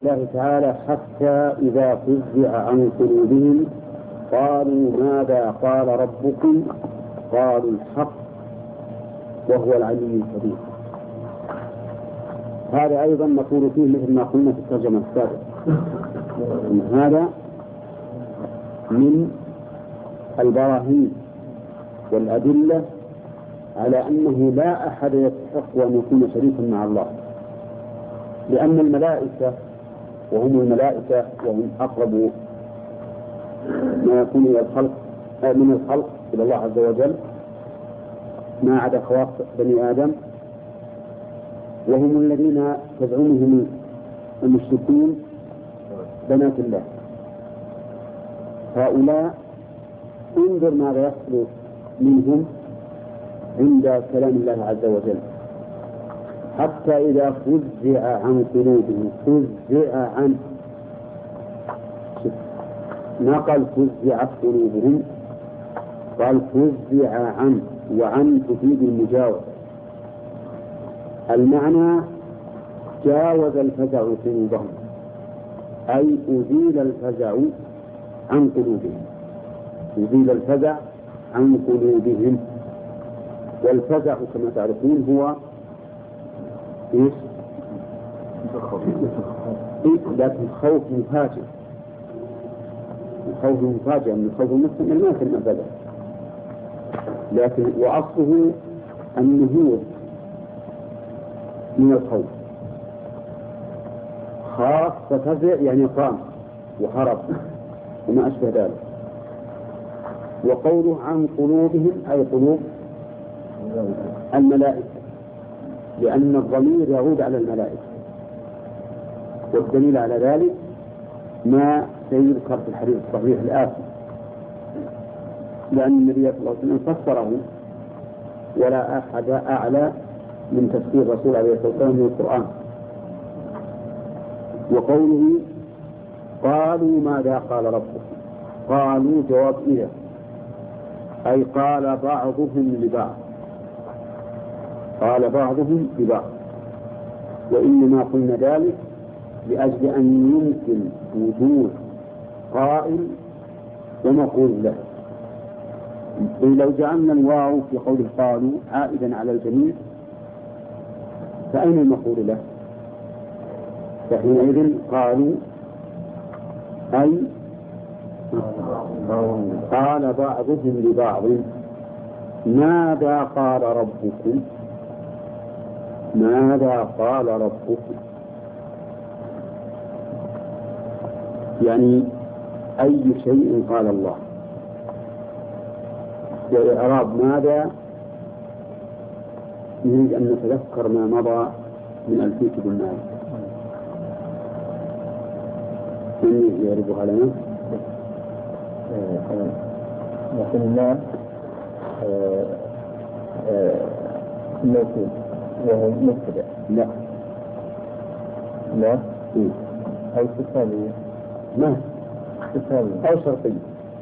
الله تعالى حتى إذا فزع عن قلوبهم قالوا ماذا قال ربكم قالوا الحق وهو العلي الكبير. هذا أيضا نقول فيه مثل ما قلنا في الترجمة السابقة، هذا من البراهين والأدلة على أنه لا أحد يستحق أن يكون شريكا مع الله، لأن الملائكة وهم الملائكة وهم أقرب ما يكون من الخلق إلى الله عز وجل ما عدا خواص بني آدم، وهم الذين تزعمهم المشركون بنات الله. هؤلاء انظر ماذا يحصل منهم عند كلام الله عز وجل، حتى إذا فزع عن قلوبهم. فزع عن، ما قال فزعت قلوبهم، قال فزع عن، وعن تفيد المجاوزة. المعنى جاوز الفزع قلوبهم، أي أزيل الفزع عن قلوبهم، أزيل الفزع عن قلوبهم. والفزع كما تعرفون هو إيش؟ لكن خوف مفاجئ، الخوف مفاجئ من الخوف المستمر ما كان أبدا، لكن وأصله النهوض من الخوف. خاف ففزع يعني قام وهرب وما أشبه ذلك. وقوله عن قلوبهم أي قلوب الملائكة، لأن الضمير يعود على الملائكة، والدليل على ذلك ما سيذكر في الحديث الصحيح الآتي، لأن النبي صلى الله عليه وسلم فسره ولا أحد أعلى من تفسير الرسول عليه الصلاة والسلام من القرآن. وقوله قالوا ماذا قال ربكم، قالوا جواب إذا، أي قال بعضهم لبعض، قال بعضهم لبعض. وإنما قلنا ذلك لأجل أن يمكن وجود قائل ومقول له. لو جعلنا الواو في قوله قالوا عائدا على الجميع فأين المقول له؟ فحينئذ قالوا أي قال بعضهم لبعض ماذا قال ربكم، ماذا قال ربكم، يعني أي شيء قال الله. وإعراب ماذا نريد أن نتذكر ما مضى من ألفية بن مالك. من يعرفها لنا؟ وقلنا موصول وهو مبتدأ. لا لا أو استفهامية، ما استفهامية أو شرطية.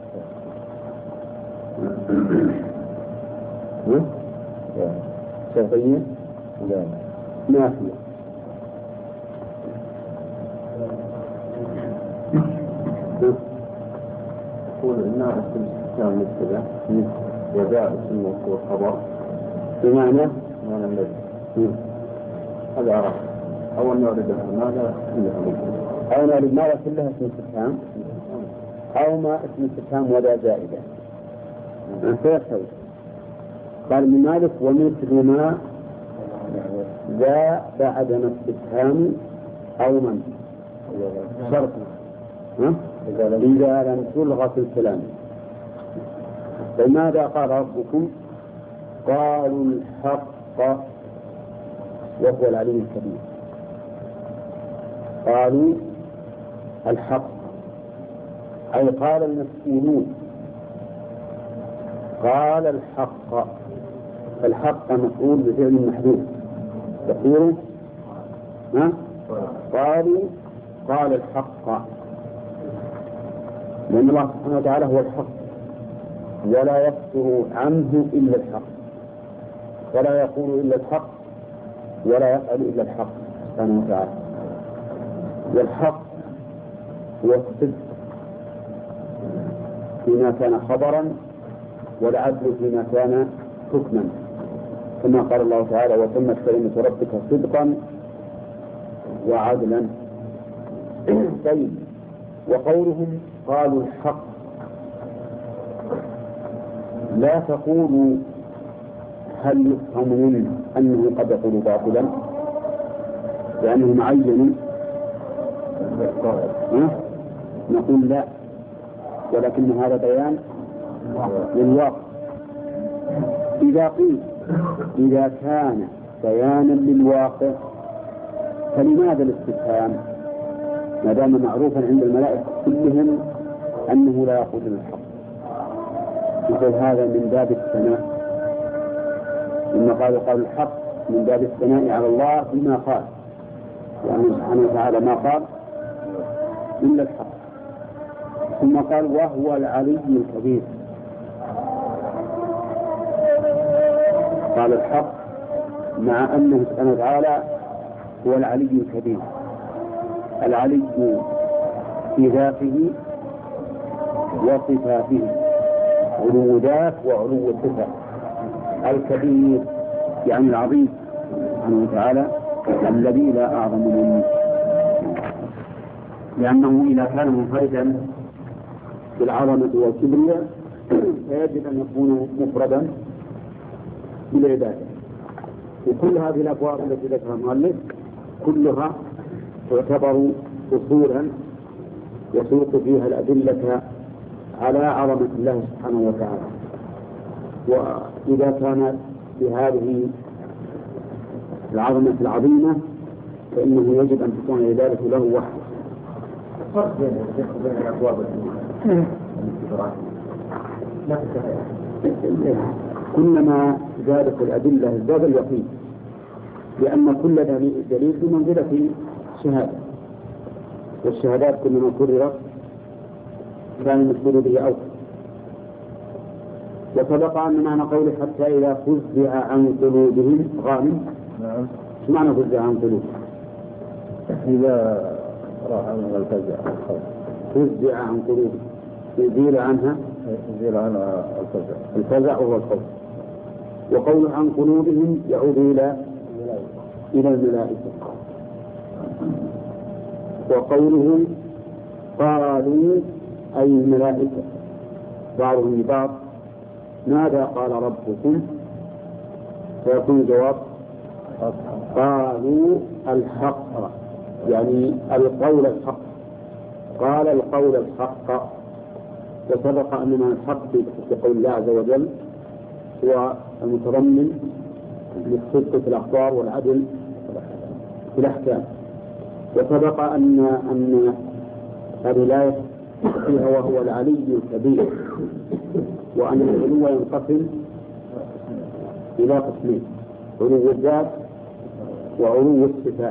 شرطية لا نافية. يقول إنها اسم استفهام مبتدأ وجاء اسم موصول خبر بمعنى الذي هذا عرف أو أن يوردها ماذا كلها مبتدأ، أو نعرف ماذا كلها اسم استفهام، أو ما اسم استفهام ولا زائدة فيحتوي. قال من مالك ومثل ما ذا بعد ما استفهام أو من شرط إذا لم تلغى في الكلام. فماذا قال ربكم قالوا الحق وهو العلي الكبير. قالوا الحق أي قال المسؤولون، قال الحق. الحق مفعول بفعل محذوف تقديره قالوا قال الحق، لأن الله سبحانه وتعالى هو الحق ولا يصدر عنه إلا الحق، ولا يقول إلا الحق، ولا يفعل إلا الحق سبحانه وتعالى. والحق هو الصدق فيما كان خبرا، والعدل فيما كان حكما، كما قال الله تعالى: وتمت كلمة ربك صدقا وعدلا. طيب، وقولهم قالوا الحق، لا تقولوا هل يفهم منه أنه قد يقول باطلا لأنهم عينوا، نقول لا، ولكن هذا بيان للواقع. إذا قيل إذا كان بيانا للواقع فلماذا الاستفهام ما دام معروفا عند الملائكة كلهم أنه لا يقول الحق؟ يقول هذا من باب الثناء، لما قال الحق من باب الثناء على الله بما قال، يعني سبحانه وتعالى ما قال إلا الحق. ثم قال: وهو العلي الكبير. قال الحق مع أنه سبحانه وتعالى هو العلي الكبير، العلي في ذاته وصفاته، علو ذات وعلو صفة. الكبير يعني العظيم سبحانه وتعالى الذي لا أعظم منه، لأنه إذا كان منفردا بالعظمة والكبرياء فيجب أن يكون مفردا بالعبادة. وكل هذه الأبواب التي ذكرها المؤلف كلها تعتبر أصولا يسوق فيها الأدلة على عظمة الله سبحانه وتعالى. وإذا كان بهذه العظمة العظيمة فإنه يجب أن تكون العبادة له وحده. فرق بين الأبواب كلما زادت الأدلة ازداد اليقين، لأن كل دليل بمنزلة شهادة، والشهادات كلما كررت كان المشهور به أوثق. وسبق أن معنى قوله حتى إذا فزع عن قلوبهم غانم. نعم. شو معنى فزع عن قلوبهم؟ إذا راح عنها الفزع، فزع عن قلوبهم يزيل عنها الفزع. الفزع هو الخوف. وقوله عن قلوبهم يعود إلى الملائكة. وقوله قالوا أي الملائكة بعضهم لبعض ماذا قال ربكم؟ فيكون الجواب قالوا الحق، يعني القول الحق، قال القول الحق. وسبق أننا الحق في قول الله عز وجل هو المتضمن للصدق في الأخبار والعدل في الأحكام. وسبق أن هذه الآية فيها وهو العلي الكبير، وأن العلو ينقسم إلى قسمين: علو الذات وعلو الصفات.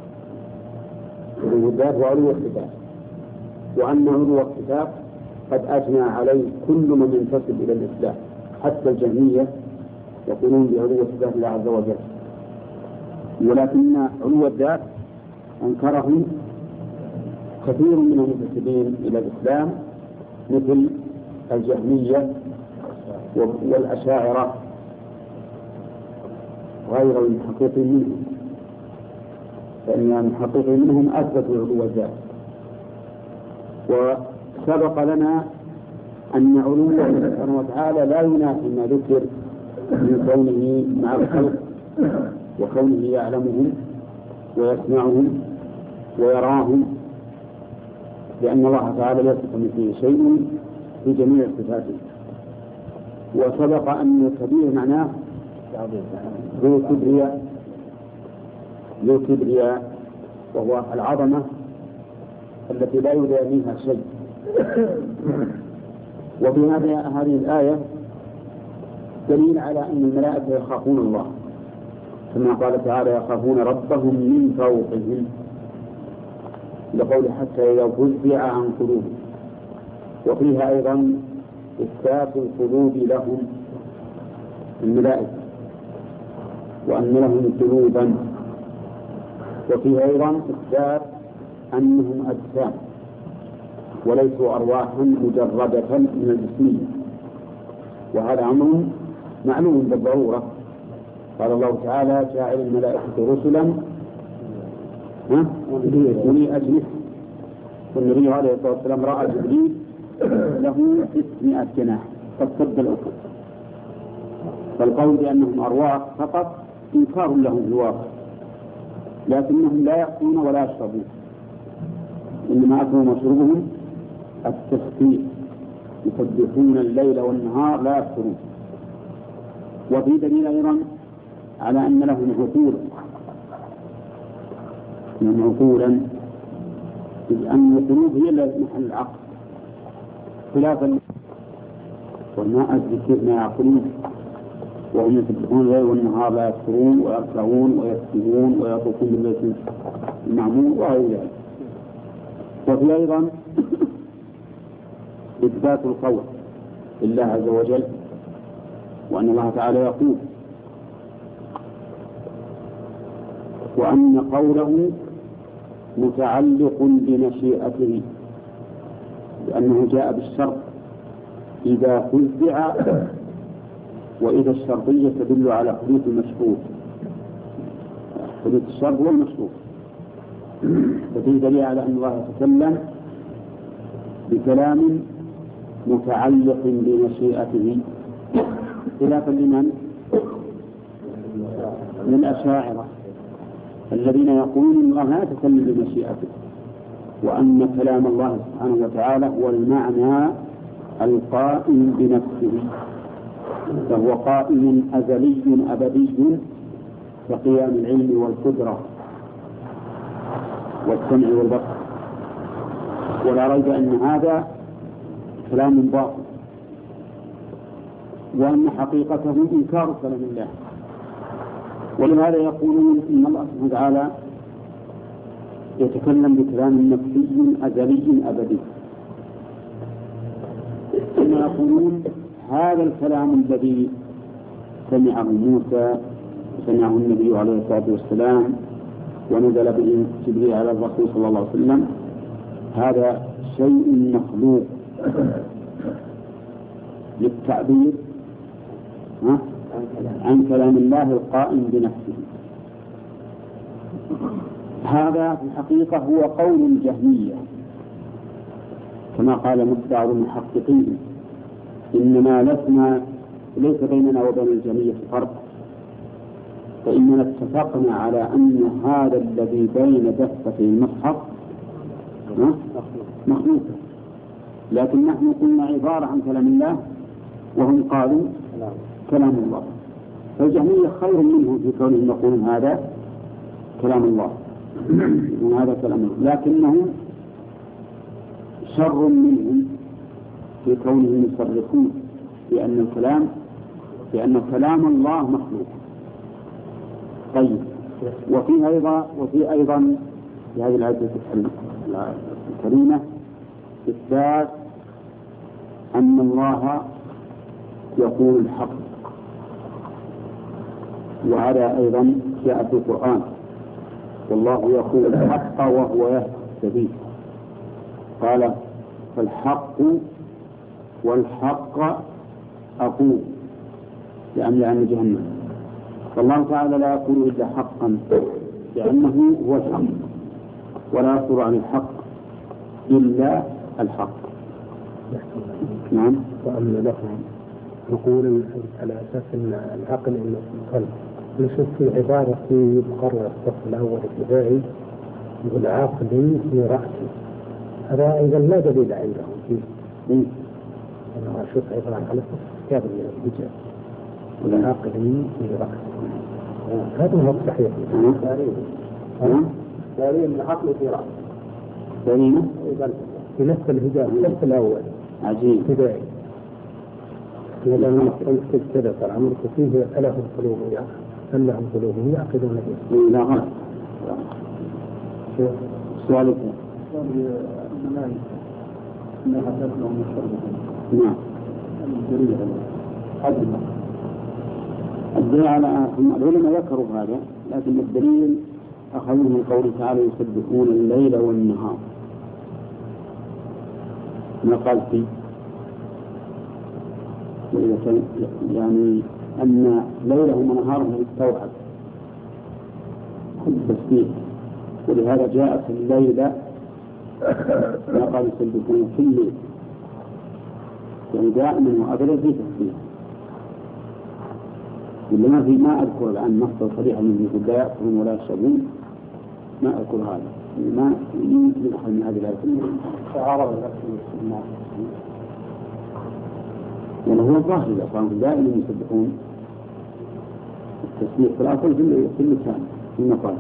علو الذات وعلو الصفات، وأن علو الصفات قد أجمع عليه كل من ينتسب إلى الإسلام، حتى الجهمية يقولون بعلو الصفات الله عز وجل. ولكن علو الذات أنكره كثير من المنتسبين إلى الإسلام مثل الجهمية والأشاعرة غير المحققين منهم، فإن المحققين منهم أثبتوا علو الذات. وسبق لنا أن علو الله سبحانه وتعالى لا ينافي ما ذكر من كونه مع الخلق وكونه يعلمهم ويسمعهم ويراهم، لأن الله تعالى ليس كمثله شيء في جميع صفاته. وسبق أن الكبير معناه ذو كبرياء، وهو العظمة التي لا يدانيها شيء. وفي هذه الآية دليل على أن الملائكة يخافون الله، كما قال تعالى: يخافون ربهم من فوقهم، لقول حتى إذا فزع عن قلوبهم. وفيها أيضا إثبات القلوب لهم الملائكة، وأن لهم قلوبا. وفيها أيضا إثبات أنهم أجسام وليسوا أرواحا مجردة من الجسمية، وهذا أمر معلوم بالضرورة. قال الله تعالى: جاعل الملائكة رسلا أولي أجنحة. والنبي عليه الصلاة والسلام رأى جبريل له 600 جناح قد سد الأفق. فالقول بأنهم أرواح فقط إنكار لهم في الواقع، لكنهم لا يأكلون ولا يشربون، إنما أكلهم وشربهم التسبيح، يسبحون الليل والنهار لا يفترون. وفي دليل أيضا على أن لهم عقولا، إذ أن القلوب هي محل العقل، خلافا والماء الذكر ما يعقلون، وهم يسبحون الليل والنهار لا يفترون ويركعون ويكتبون ويطوفون بالبيت المعمور وغير ذلك. وفي أيضا إثبات القول لله عز وجل، وأن الله تعالى يقول، وأن قوله متعلق بمشيئته، لأنه جاء بالشرط إذا فزع، وإذا الشرطية تدل على حدوث المشروط، حدوث الشرط والمشروط. ففيه دليل على أن الله يتكلم بكلام متعلق بمشيئته، خلافا لمن؟ للأشاعرة الذين يقولون أن الله لا يتكلم بمشيئته، وأن كلام الله سبحانه وتعالى هو المعنى القائم بنفسه، فهو قائم أزلي أبدي كقيام العلم والقدرة والسمع والبصر. ولا ريب أن هذا كلام باطل، وأن حقيقته إنكار كلام الله. ولهذا يقولون إن الله سبحانه وتعالى يتكلم بكلام نفسي أزلي أبدي، ثم يقولون هذا الكلام الذي سمعه موسى وسمعه النبي عليه الصلاة والسلام ونزل به جبريل على الرسول صلى الله عليه وسلم، هذا شيء مخلوق للتعبير عن كلام الله القائم بنفسه. هذا في الحقيقة هو قول الجهمية، كما قال بعض المحققين: إنما ليس بيننا وبين الجهمية فرق، فإننا اتفقنا على أن هذا الذي بين دفتي المصحف مخلوق، لكن نحن قلنا عبارة عن كلام الله وهم قالوا كلام الله. فالجهمية خير منهم في كونهم يقولون هذا كلام الله وهذا كلام الله، لكنهم شر منهم في كونهم يصرفون بأن كلام الله مخلوق. طيب، وفي أيضا في هذه الآية الكريمة إثبات أن الله يقول الحق، وهذا أيضا جاء في القرآن: والله يقول الحق وهو يهدي السبيل. قال: فالحق والحق أقول لأملأن جهنم. فالله تعالى لا يقول إلا حقا، لأنه هو الحق، ولا يصدر عن الحق إلا الحق. نعم. وأن لهم نقول على أساس أن العقل إنه القلب. نشوف في عبارة في مقرر الصف الأول الابتدائي يقول عقل في رأسه، هذا أيضا لا دليل عندهم فيه. أنا أشوف عبارة على كتاب الرجال والعقل في رأسه، هذا هو الصحيح. دليل من عقل في رأسه، دليل في نفس الهجاء الصف الأول. عجيب. ابتدائي. لأن قلت كذا صار عمرك فيه ألهم قلوبهم أم لهم قلوبهم يعقدون به. لا غلط. سؤالك. نعم. الدليل على العلماء ذكروا هذا، لكن الدليل أخذوا من قوله تعالى يسبحون الليل والنهار. ما قال فيه يعني أن ليلهم ونهارهم يستوعب التسبيح، ولهذا جاء في الليل ما قال يسبحون في الليل، يعني دائما وأبدا في تسبيح. اللي ما أذكر الآن نص صريحا من يقول لا يأكلون ولا يشربون، ما أذكر هذا، ما يمكن أحد من هذه الآيات تعارض الناس، وهو الظاهر إذا كانوا دائما يسبحون التسبيح في الأصل في اللسان في المقال.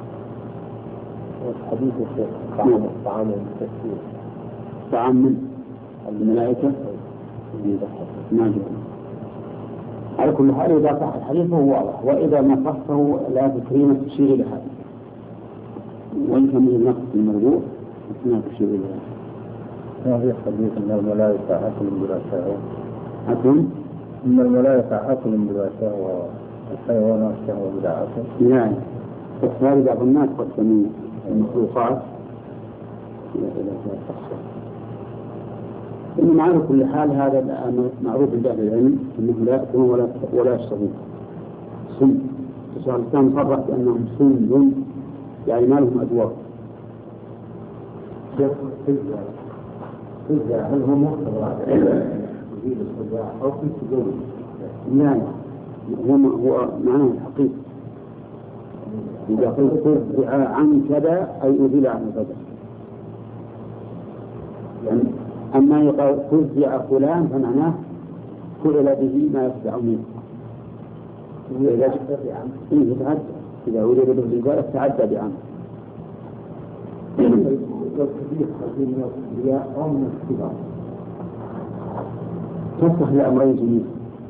حديث طعام التسبيح طعام من الملائكة ما جاء. على كل حال إذا صح الحديث هو واضح، وإذا ما صحه الآية الكريمة تشير إلى هذا، وإن كان من النقص المرجوع ما تشير إلى هذا. ما في حديث أن الملائكة أكل بلا شهوة؟ أكل أن الملائكة أكل بلا شهوة والحيوانات شهوة بلا أكل؟ يعني فهذا بعض الناس قسموا المخلوقات إلى إنما على كل حال هذا معروف عند أهل العلم أنهم لا يأكلون ولا يشربون. سم الشيخ الإسلام صرح بأنهم سم، يعني ما لهم أدوار. هل هو مختبر يزيد الصداع أو في سجود؟ لا هو معناه الحقيقي. إذا قلت ترجع عن كذا أي أزيل عن كذا، يعني أما يقال ترجع فلان فمعناه فعل به ما يفزع منه. إذا يتعدى إذا أريد به الإزالة تعدى بعمل. تصلح لأمرين جميل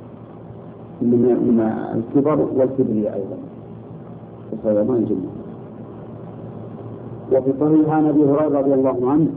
من الكبر والكبرياء أيضا، تصلح لأمرين جميل. وفي صحيح عن أبي هريرة رضي الله عنه